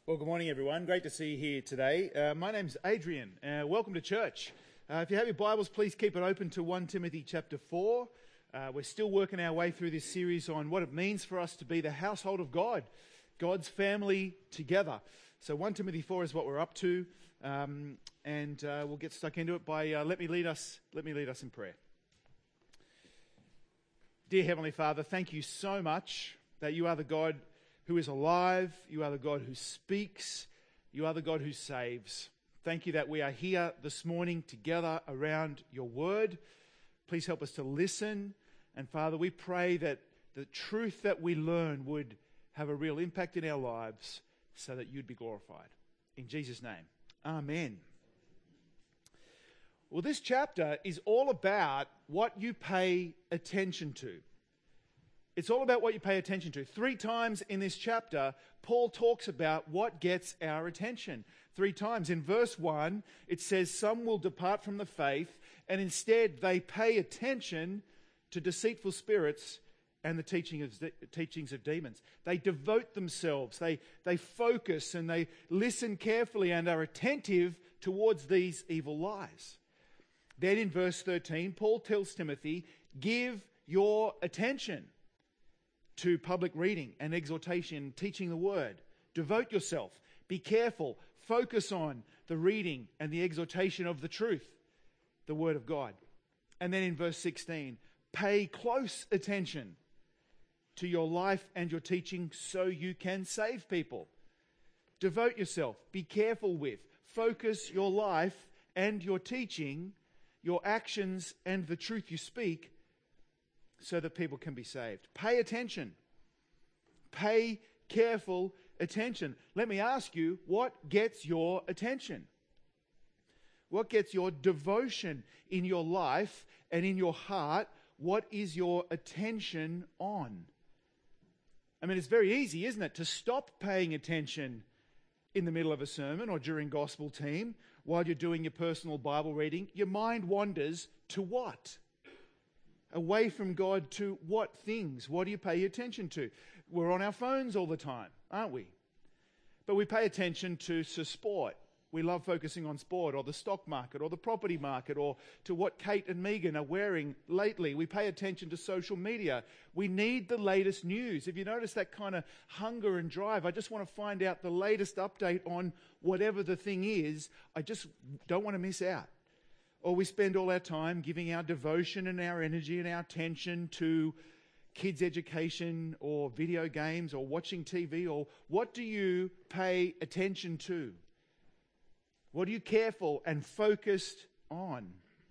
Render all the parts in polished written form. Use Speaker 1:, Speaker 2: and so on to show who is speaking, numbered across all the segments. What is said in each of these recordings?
Speaker 1: Well, good morning, everyone. Great to see you here today. My name's Adrian. Welcome to church. If you have your Bibles, please keep it open to 1 Timothy chapter 4. We're still working our way through this series on what it means for us to be the household of God, God's family together. So 1 Timothy 4 is what we're up to, and we'll get stuck into it by let me lead us in prayer. Dear Heavenly Father, thank you so much that you are the God who is alive, you are the God who speaks, you are the God who saves. Thank you that we are here this morning together around your word. Please help us to listen. And Father, we pray that the truth that we learn would have a real impact in our lives so that you'd be glorified. In Jesus' name, amen. Well, this chapter is all about what you pay attention to. It's all about what you pay attention to. 3 times in this chapter, Paul talks about what gets our attention. 3 times. In verse 1, it says, some will depart from the faith, and instead they pay attention to deceitful spirits and the teachings of demons. They devote themselves, they focus, and they listen carefully and are attentive towards these evil lies. Then in verse 13, Paul tells Timothy, give your attention to public reading and exhortation, teaching the word. Devote yourself. Be careful. Focus on the reading and the exhortation of the truth, the word of God. And then in verse 16, pay close attention to your life and your teaching so you can save people. Devote yourself. Be careful with. Focus your life and your teaching, your actions and the truth you speak, so that people can be saved. Pay attention. Pay careful attention. Let me ask you, what gets your attention? What gets your devotion in your life and in your heart? What is your attention on? I mean, it's very easy, isn't it, to stop paying attention in the middle of a sermon or during gospel team while you're doing your personal Bible reading. Your mind wanders to what? Away from God to what things? What do you pay attention to? We're on our phones all the time, aren't we? But we pay attention to sport. We love focusing on sport or the stock market or the property market or to what Kate and Megan are wearing lately. We pay attention to social media. We need the latest news. If you notice that kind of hunger and drive, I just want to find out the latest update on whatever the thing is. I just don't want to miss out. Or we spend all our time giving our devotion and our energy and our attention to kids' education or video games or watching TV. Or what do you pay attention to? What are you careful and focused on?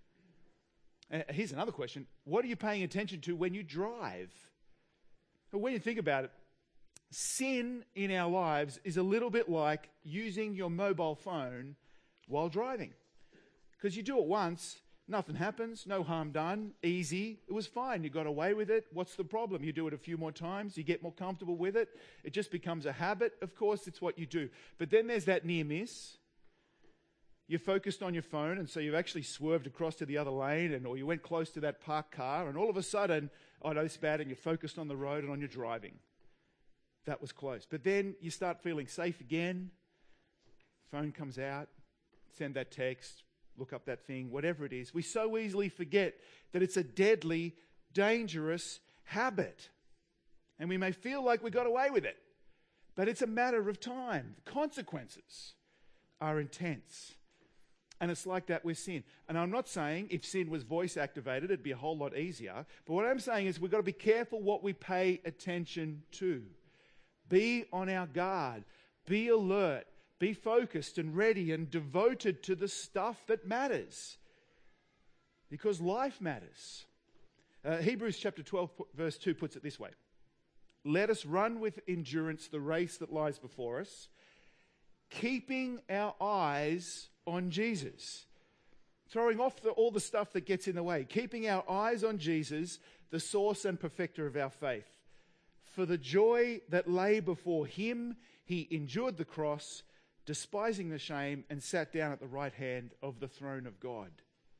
Speaker 1: Here's another question. What are you paying attention to when you drive? When you think about it, sin in our lives is a little bit like using your mobile phone while driving. Because you do it once, nothing happens, no harm done, easy. It was fine. You got away with it. What's the problem? You do it a few more times. You get more comfortable with it. It just becomes a habit. Of course, it's what you do. But then there's that near miss. You're focused on your phone, and so you've actually swerved across to the other lane, or you went close to that parked car, and all of a sudden, oh no, it's bad, and you're focused on the road and on your driving. That was close. But then you start feeling safe again. Phone comes out, send that text, look up that thing, whatever it is. We so easily forget that it's a deadly, dangerous habit. And we may feel like we got away with it, but it's a matter of time. The consequences are intense. And it's like that with sin. And I'm not saying if sin was voice activated, it'd be a whole lot easier. But what I'm saying is we've got to be careful what we pay attention to. Be on our guard. Be alert. Be focused and ready and devoted to the stuff that matters. Because life matters. Hebrews chapter 12 verse 2 puts it this way. Let us run with endurance the race that lies before us, keeping our eyes on Jesus. Throwing off all the stuff that gets in the way. Keeping our eyes on Jesus, the source and perfecter of our faith. For the joy that lay before him, he endured the cross, despising the shame, and sat down at the right hand of the throne of God.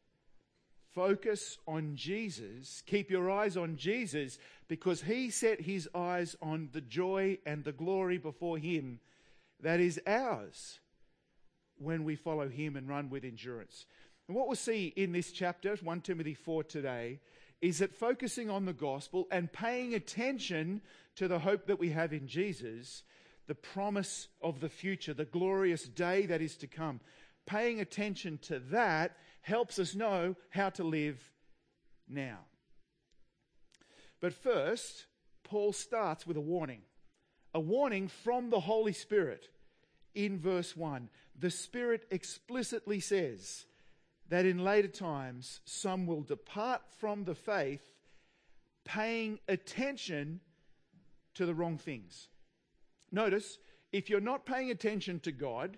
Speaker 1: Focus on Jesus. Keep your eyes on Jesus, because he set his eyes on the joy and the glory before him that is ours when we follow him and run with endurance. And what we'll see in this chapter, 1 Timothy 4 today, is that focusing on the gospel and paying attention to the hope that we have in Jesus, the promise of the future, the glorious day that is to come, paying attention to that helps us know how to live now. But first, Paul starts with a warning from the Holy Spirit. In verse 1, the Spirit explicitly says that in later times some will depart from the faith, paying attention to the wrong things. Notice, if you're not paying attention to God,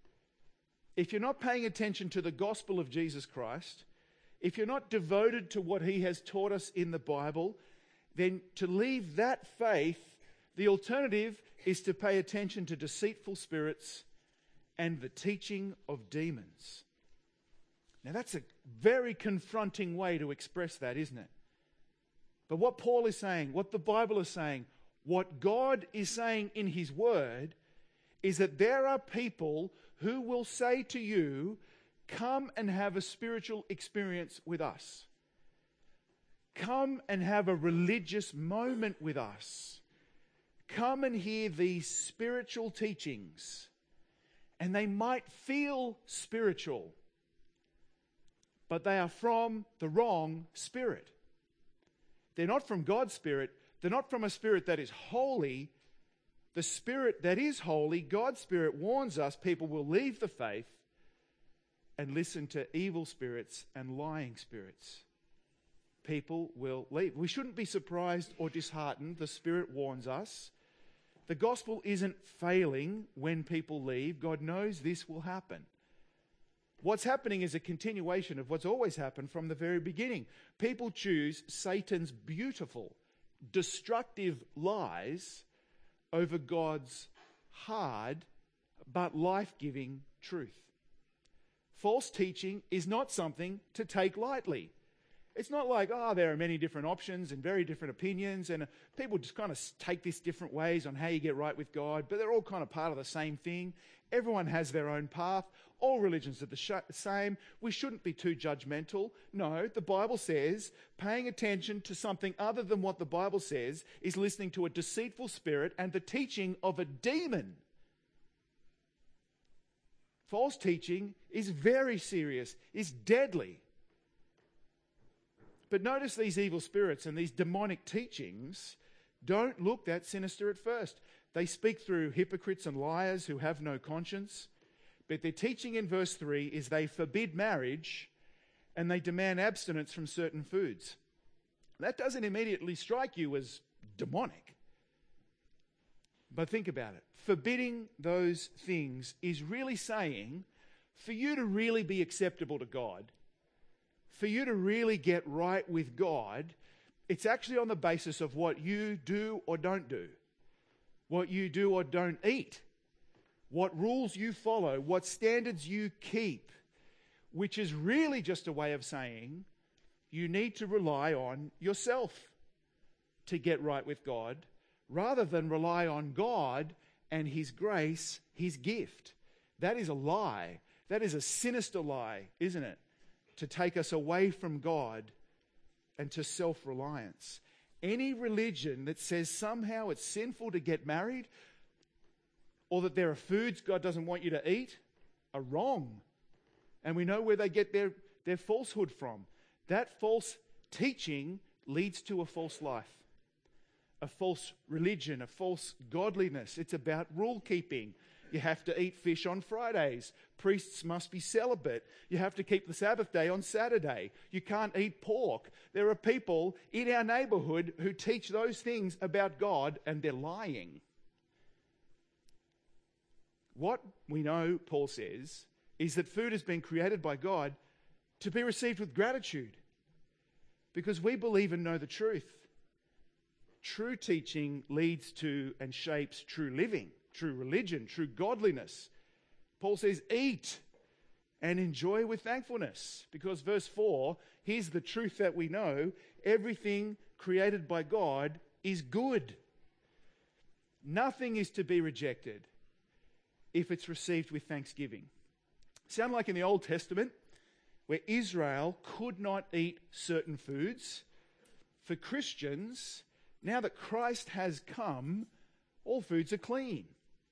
Speaker 1: if you're not paying attention to the gospel of Jesus Christ, if you're not devoted to what he has taught us in the Bible, then to leave that faith, the alternative is to pay attention to deceitful spirits and the teaching of demons. Now that's a very confronting way to express that, isn't it? But what Paul is saying, what the Bible is saying, what God is saying in his word is that there are people who will say to you, come and have a spiritual experience with us. Come and have a religious moment with us. Come and hear these spiritual teachings. And they might feel spiritual, but they are from the wrong spirit. They're not from God's Spirit. They're not from a spirit that is holy. The Spirit that is holy, God's Spirit, warns us people will leave the faith and listen to evil spirits and lying spirits. People will leave. We shouldn't be surprised or disheartened. The Spirit warns us. The gospel isn't failing when people leave. God knows this will happen. What's happening is a continuation of what's always happened from the very beginning. People choose Satan's beautiful, destructive lies over God's hard but life-giving truth. False teaching is not something to take lightly. It's not like, there are many different options and very different opinions, and people just kind of take this different ways on how you get right with God, but they're all kind of part of the same thing. Everyone has their own path. All religions are the same. We shouldn't be too judgmental. No, the Bible says paying attention to something other than what the Bible says is listening to a deceitful spirit and the teaching of a demon. False teaching is very serious, is deadly. But notice these evil spirits and these demonic teachings don't look that sinister at first. They speak through hypocrites and liars who have no conscience. But their teaching in verse 3 is they forbid marriage and they demand abstinence from certain foods. That doesn't immediately strike you as demonic. But think about it. Forbidding those things is really saying, for you to really be acceptable to God, for you to really get right with God, it's actually on the basis of what you do or don't do, what you do or don't eat, what rules you follow, what standards you keep, which is really just a way of saying you need to rely on yourself to get right with God, rather than rely on God and his grace, his gift. That is a lie. That is a sinister lie, isn't it? To take us away from God and to self-reliance. Any religion that says somehow it's sinful to get married, or that there are foods God doesn't want you to eat, are wrong. And we know where they get their falsehood from. That false teaching leads to a false life, a false religion, a false godliness. It's about rule keeping. You have to eat fish on Fridays. Priests must be celibate. You have to keep the Sabbath day on Saturday. You can't eat pork. There are people in our neighborhood who teach those things about God, and they're lying. What we know, Paul says, is that food has been created by God to be received with gratitude, because we believe and know the truth. True teaching leads to and shapes true living, true religion, true godliness. Paul says, eat and enjoy with thankfulness. Because verse 4, here's the truth that we know. Everything created by God is good. Nothing is to be rejected. if it's received with thanksgiving. Sound like in the Old Testament, where Israel could not eat certain foods. For Christians, now that Christ has come, all foods are clean.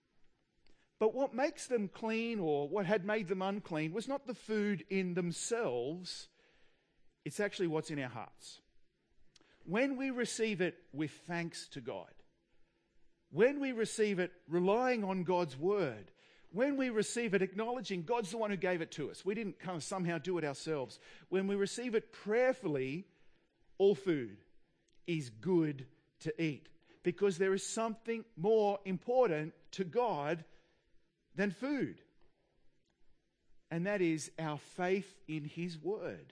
Speaker 1: But what makes them clean, or what had made them unclean, was not the food in themselves. It's actually what's in our hearts. When we receive it with thanks to God, when we receive it relying on God's word, when we receive it acknowledging God's the one who gave it to us, we didn't kind of somehow do it ourselves. When we receive it prayerfully, all food is good to eat, because there is something more important to God than food. And that is our faith in his word.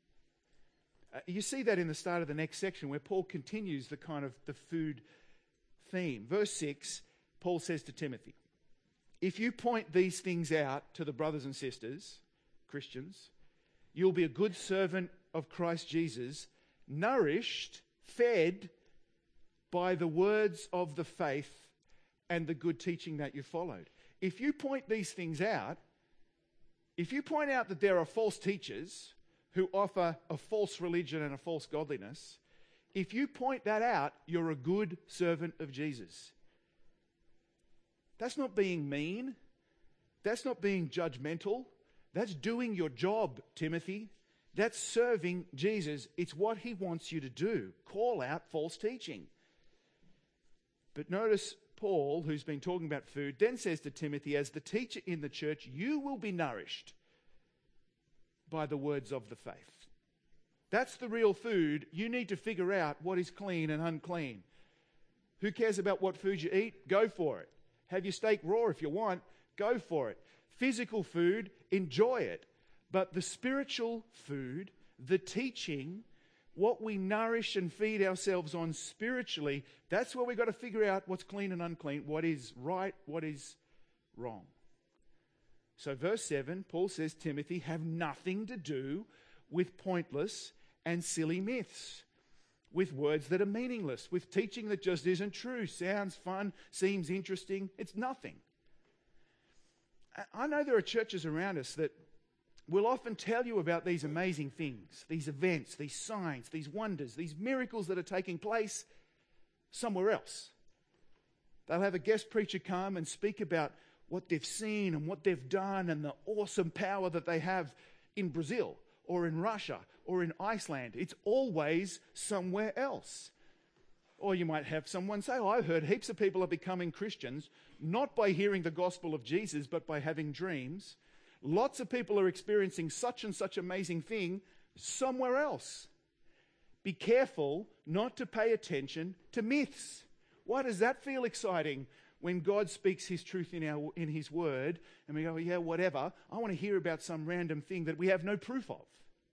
Speaker 1: You see that in the start of the next section where Paul continues the kind of the food theme. Verse 6, Paul says to Timothy, if you point these things out to the brothers and sisters, Christians, you'll be a good servant of Christ Jesus, nourished, fed by the words of the faith and the good teaching that you followed. If you point these things out, if you point out that there are false teachers who offer a false religion and a false godliness, if you point that out, you're a good servant of Jesus. That's not being mean. That's not being judgmental. That's doing your job, Timothy. That's serving Jesus. It's what he wants you to do. Call out false teaching. But notice Paul, who's been talking about food, then says to Timothy, as the teacher in the church, you will be nourished by the words of the faith. That's the real food. You need to figure out what is clean and unclean. Who cares about what food you eat? Go for it. Have your steak raw if you want. Go for it. Physical food, enjoy it. But the spiritual food, the teaching, what we nourish and feed ourselves on spiritually, that's where we've got to figure out what's clean and unclean, what is right, what is wrong. So verse 7, Paul says, Timothy, have nothing to do with pointless and silly myths, with words that are meaningless, with teaching that just isn't true, sounds fun, seems interesting. It's nothing. I know there are churches around us that will often tell you about these amazing things, these events, these signs, these wonders, these miracles that are taking place somewhere else. They'll have a guest preacher come and speak about what they've seen and what they've done and the awesome power that they have in Brazil or in Russia or in Iceland. It's always somewhere else. Or you might have someone say, I've heard heaps of people are becoming Christians, not by hearing the gospel of Jesus, but by having dreams. Lots of people are experiencing such and such amazing thing somewhere else. Be careful not to pay attention to myths. Why does that feel exciting when God speaks his truth in his word and we go, yeah, whatever. I want to hear about some random thing that we have no proof of.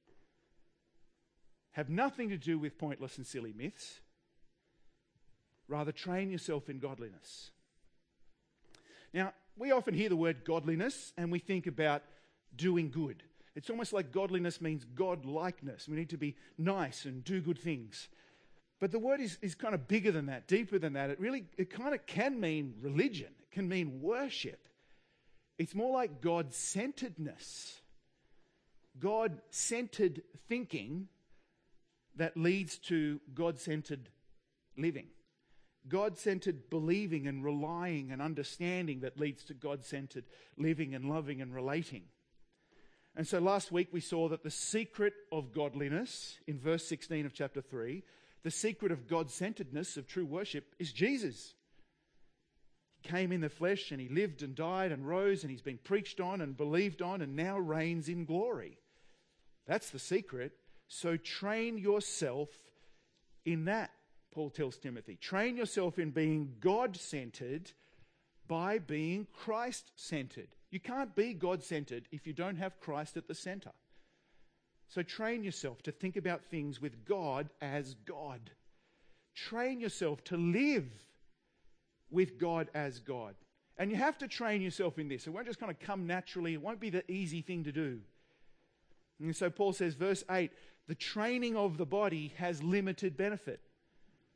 Speaker 1: Have nothing to do with pointless and silly myths. Rather, train yourself in godliness. Now, we often hear the word godliness and we think about doing good. It's almost like godliness means God-likeness. We need to be nice and do good things. But the word is kind of bigger than that, deeper than that. It kind of can mean religion. It can mean worship. It's more like God-centeredness. God-centered thinking that leads to God-centered living. God-centered believing and relying and understanding that leads to God-centered living and loving and relating. And so last week we saw that the secret of godliness, in verse 16 of chapter 3, the secret of God-centeredness, of true worship, is Jesus. He came in the flesh and he lived and died and rose and he's been preached on and believed on and now reigns in glory. That's the secret. So train yourself in that, Paul tells Timothy. Train yourself in being God-centered by being Christ-centered. You can't be God-centered if you don't have Christ at the center. So train yourself to think about things with God as God. Train yourself to live with God as God. And you have to train yourself in this. It won't just kind of come naturally. It won't be the easy thing to do. And so Paul says, verse 8, the training of the body has limited benefit.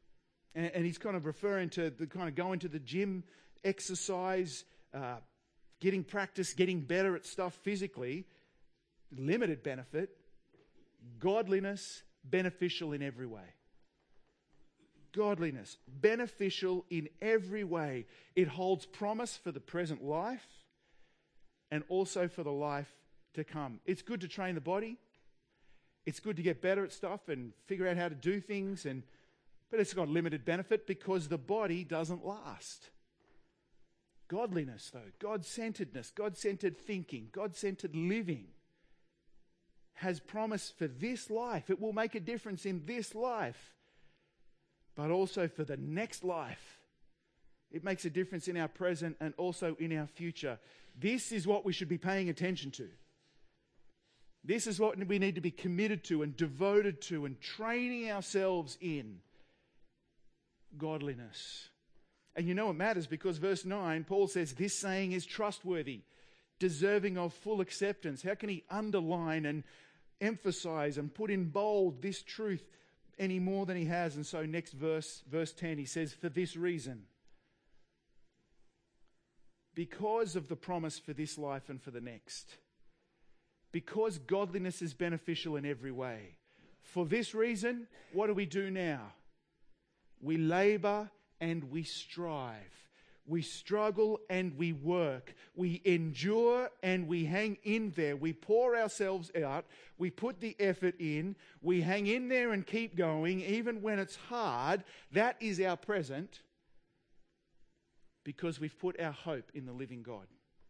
Speaker 1: And he's kind of referring to the kind of going to the gym, exercise, getting practice, getting better at stuff physically, limited benefit. Godliness, beneficial in every way. Godliness, beneficial in every way. It holds promise for the present life and also for the life to come. It's good to train the body. It's good to get better at stuff and figure out how to do things, but it's got limited benefit because the body doesn't last. Godliness, though, God-centeredness, God-centered thinking, God-centered living has promise for this life. It will make a difference in this life, but also for the next life. It makes a difference in our present and also in our future. This is what we should be paying attention to. This is what we need to be committed to and devoted to and training ourselves in. Godliness. And you know it matters because verse 9, Paul says, this saying is trustworthy, deserving of full acceptance. How can he underline and emphasize and put in bold this truth any more than he has? And so next verse 10, he says, for this reason, because of the promise for this life and for the next, because godliness is beneficial in every way, for this reason, what do we do now? We labor and we strive. We struggle and we work. We endure and we hang in there. We pour ourselves out. We put the effort in. We hang in there and keep going even when it's hard. That is our present because we've put our hope in the living God.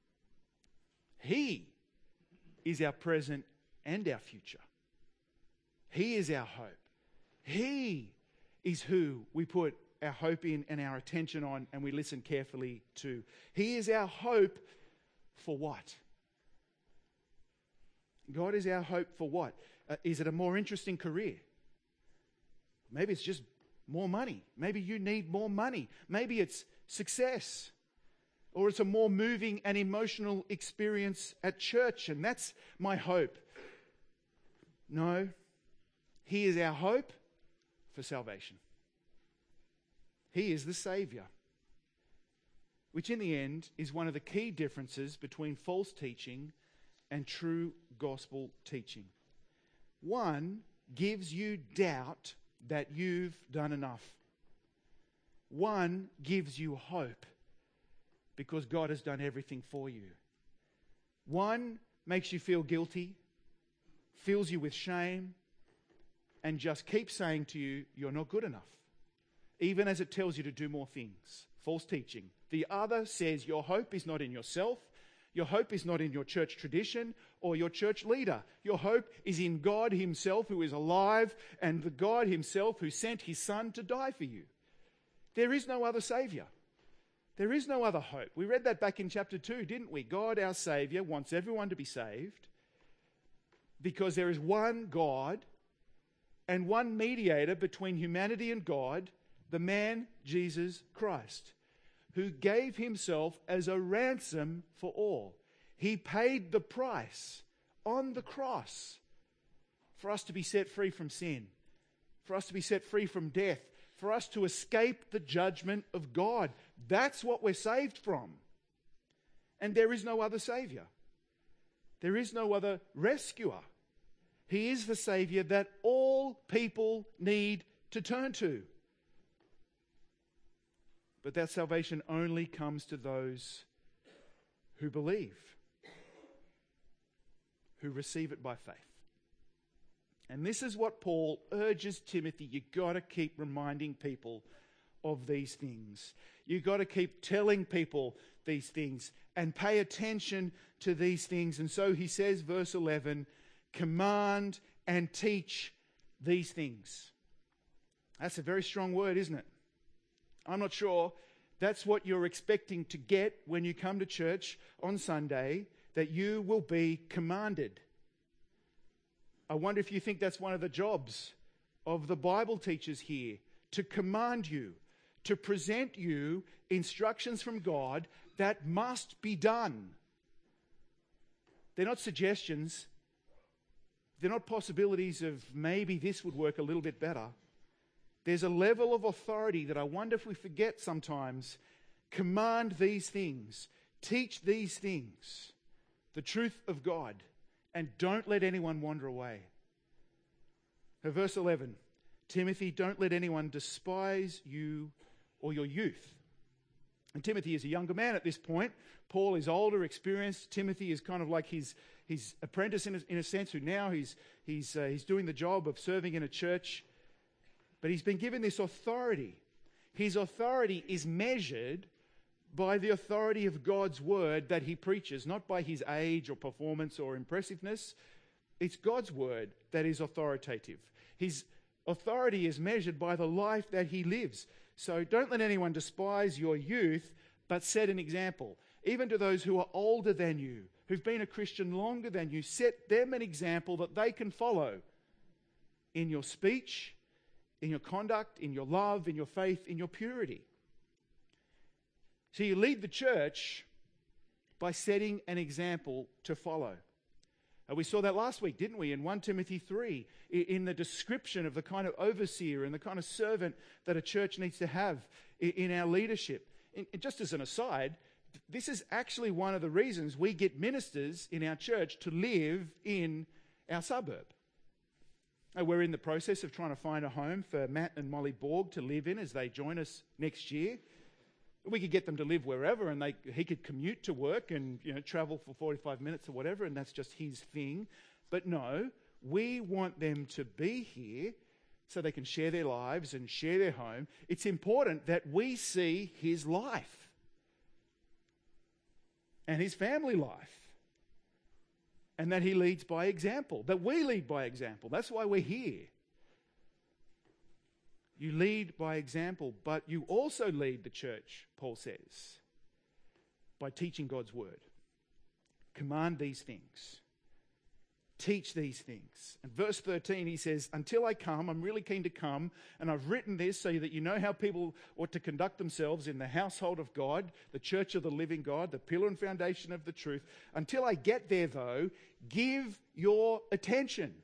Speaker 1: He is our present and our future. He is our hope. He is who we put our hope in and our attention on and we listen carefully to. He is our hope for what? God is our hope for what? Is it a more interesting career? Maybe it's just more money. Maybe you need more money. Maybe it's success. Or it's a more moving and emotional experience at church, and that's my hope. No, He is our hope for salvation. He is the Saviour, which in the end is one of the key differences between false teaching and true gospel teaching. One gives you doubt that you've done enough. One gives you hope because God has done everything for you. One makes you feel guilty, fills you with shame, and just keeps saying to you, you're not good enough, even as it tells you to do more things. False teaching. The other says your hope is not in yourself. Your hope is not in your church tradition or your church leader. Your hope is in God Himself, who is alive, and the God Himself who sent His Son to die for you. There is no other Saviour. There is no other hope. We read that back in chapter 2, didn't we? God, our Saviour, wants everyone to be saved because there is one God and one mediator between humanity and God, the man Jesus Christ, who gave Himself as a ransom for all. He paid the price on the cross for us to be set free from sin, for us to be set free from death, for us to escape the judgment of God. That's what we're saved from. And there is no other Saviour. There is no other rescuer. He is the Saviour that all people need to turn to. But that salvation only comes to those who believe, who receive it by faith. And this is what Paul urges Timothy. You've got to keep reminding people of these things. You've got to keep telling people these things and pay attention to these things. And so he says, verse 11, command and teach these things. That's a very strong word, isn't it? I'm not sure that's what you're expecting to get when you come to church on Sunday, that you will be commanded. I wonder if you think that's one of the jobs of the Bible teachers here, to command you, to present you instructions from God that must be done. They're not suggestions. They're not possibilities of maybe this would work a little bit better. There's a level of authority that I wonder if we forget sometimes. Command these things. Teach these things, the truth of God, and don't let anyone wander away. Verse 11, Timothy, don't let anyone despise you or your youth. And Timothy is a younger man at this point. Paul is older, experienced. Timothy is kind of like his apprentice in a sense, who now he's doing the job of serving in a church. But he's been given this authority. His authority is measured by the authority of God's word that he preaches, not by his age or performance or impressiveness. It's God's word that is authoritative. His authority is measured by the life that he lives. So don't let anyone despise your youth, but set an example. Even to those who are older than you, who've been a Christian longer than you, set them an example that they can follow in your speech, in your conduct, in your love, in your faith, in your purity. So you lead the church by setting an example to follow. We saw that last week, didn't we, in 1 Timothy 3, in the description of the kind of overseer and the kind of servant that a church needs to have in our leadership. And just as an aside, this is actually one of the reasons we get ministers in our church to live in our suburb. We're in the process of trying to find a home for Matt and Molly Borg to live in as they join us next year. We could get them to live wherever, and he could commute to work and travel for 45 minutes or whatever, and that's just his thing. But no, we want them to be here so they can share their lives and share their home. It's important that we see his life and his family life, and that he leads by example, that we lead by example. That's why we're here. You lead by example, but you also lead the church, Paul says, by teaching God's word. Command these things. Teach these things. And verse 13, he says, until I come, I'm really keen to come, and I've written this so that you know how people ought to conduct themselves in the household of God, the church of the living God, the pillar and foundation of the truth. Until I get there, though, give your attention.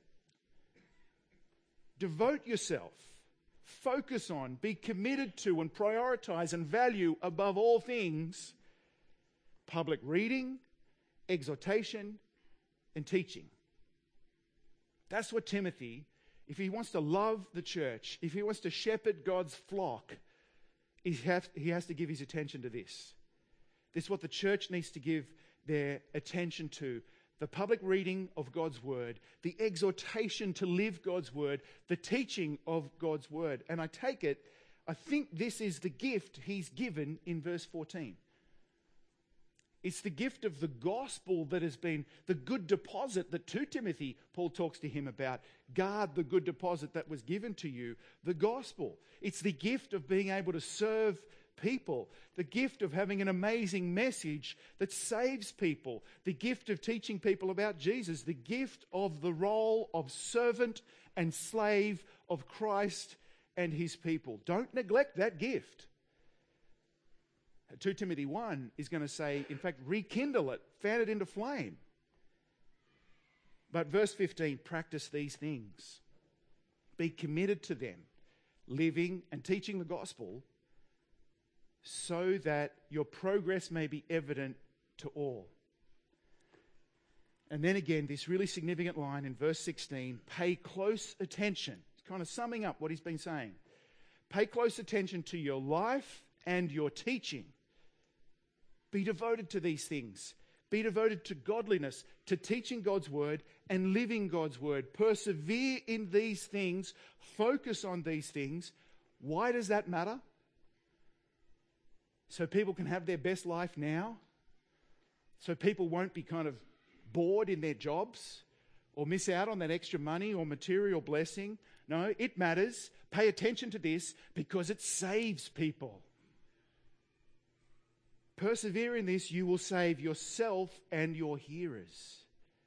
Speaker 1: Devote yourself. Focus on, be committed to, and prioritize and value above all things public reading, exhortation, and teaching. That's what Timothy, if he wants to love the church, if he wants to shepherd God's flock, he has to give his attention to this. This is what the church needs to give their attention to. The public reading of God's word, the exhortation to live God's word, the teaching of God's word. And I think this is the gift he's given in verse 14. It's the gift of the gospel that has been the good deposit that to Timothy, Paul talks to him about. Guard the good deposit that was given to you, the gospel. It's the gift of being able to serve people, the gift of having an amazing message that saves people, the gift of teaching people about Jesus, the gift of the role of servant and slave of Christ and his people. Don't neglect that gift. 2 Timothy 1 is going to say, in fact, rekindle it, fan it into flame. But verse 15, practice these things. Be committed to them, living and teaching the gospel, so that your progress may be evident to all. And then again, this really significant line in verse 16, pay close attention. It's kind of summing up what he's been saying. Pay close attention to your life and your teaching. Be devoted to these things. Be devoted to godliness, to teaching God's word and living God's word. Persevere in these things. Focus on these things. Why does that matter? So people can have their best life now. So people won't be kind of bored in their jobs or miss out on that extra money or material blessing. No, it matters. Pay attention to this because it saves people. Persevere in this, you will save yourself and your hearers.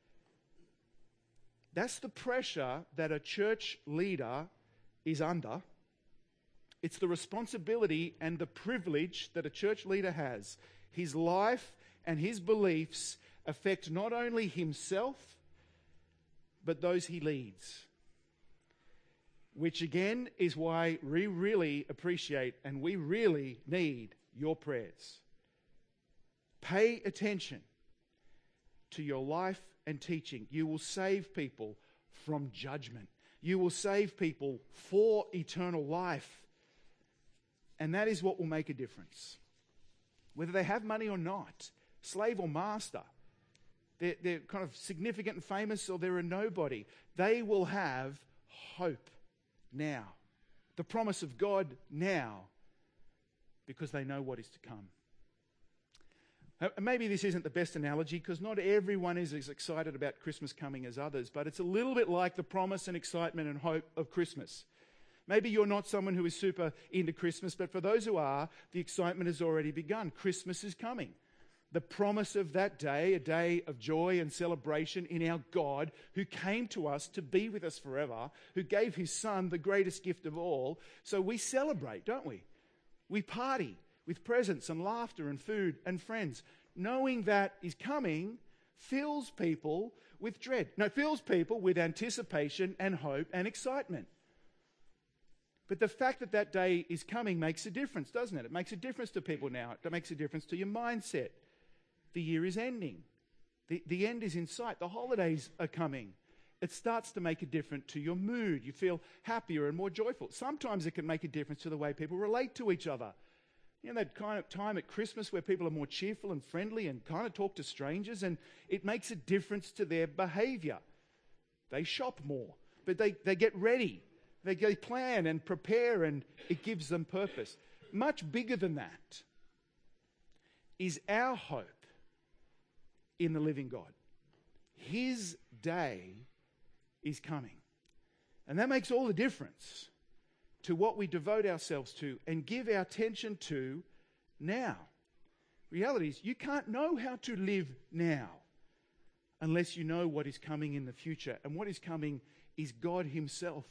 Speaker 1: That's the pressure that a church leader is under. It's the responsibility and the privilege that a church leader has. His life and his beliefs affect not only himself, but those he leads. Which again is why we really appreciate and we really need your prayers. pay attention to your life and teaching, you will save people from judgment. You will save people for eternal life. And that is what will make a difference. Whether they have money or not, slave or master, they're kind of significant and famous or they're a nobody, they will have hope now. The promise of God now, because they know what is to come. Maybe this isn't the best analogy because not everyone is as excited about Christmas coming as others, but it's a little bit like the promise and excitement and hope of Christmas. Maybe you're not someone who is super into Christmas, but for those who are, the excitement has already begun. Christmas is coming. The promise of that day, a day of joy and celebration in our God who came to us to be with us forever, who gave his Son the greatest gift of all. So we celebrate, don't we? We party with presents and laughter and food and friends. Knowing that is coming fills people with dread. No, fills people with anticipation and hope and excitement. But the fact that that day is coming makes a difference, doesn't it? It makes a difference to people now. It makes a difference to your mindset. The year is ending. The end is in sight. The holidays are coming. It starts to make a difference to your mood. You feel happier and more joyful. Sometimes it can make a difference to the way people relate to each other. You know, that kind of time at Christmas where people are more cheerful and friendly and kind of talk to strangers, and it makes a difference to their behavior. They shop more, but they get ready. They plan and prepare, and it gives them purpose. Much bigger than that is our hope in the living God. His day is coming. And that makes all the difference to what we devote ourselves to and give our attention to now. Reality is you can't know how to live now unless you know what is coming in the future. And what is coming is God himself,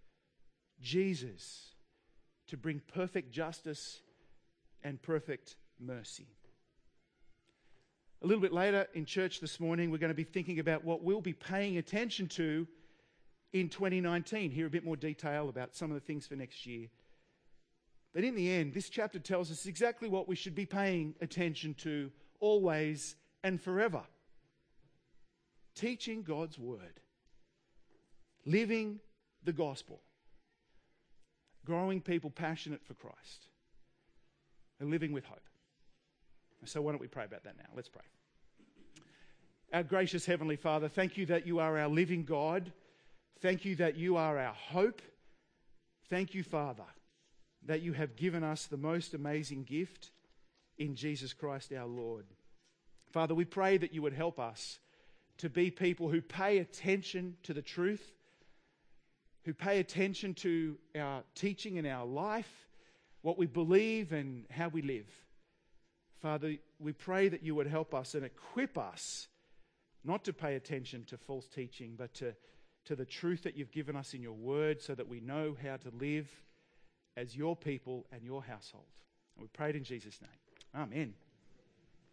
Speaker 1: Jesus, to bring perfect justice and perfect mercy. A little bit later in church this morning, we're going to be thinking about what we'll be paying attention to in 2019. Hear a bit more detail about some of the things for next year. But in the end, this chapter tells us exactly what we should be paying attention to always and forever. Teaching God's word. Living the gospel. Growing people passionate for Christ. And living with hope. So why don't we pray about that now? Let's pray. Our gracious Heavenly Father, thank you that you are our living God. Thank you that you are our hope. Thank you, Father, that you have given us the most amazing gift in Jesus Christ our Lord. Father, we pray that you would help us to be people who pay attention to the truth, who pay attention to our teaching in our life, what we believe and how we live. Father, we pray that you would help us and equip us not to pay attention to false teaching, but to the truth that you've given us in your word so that we know how to live as your people and your household. And we pray it in Jesus' name. Amen.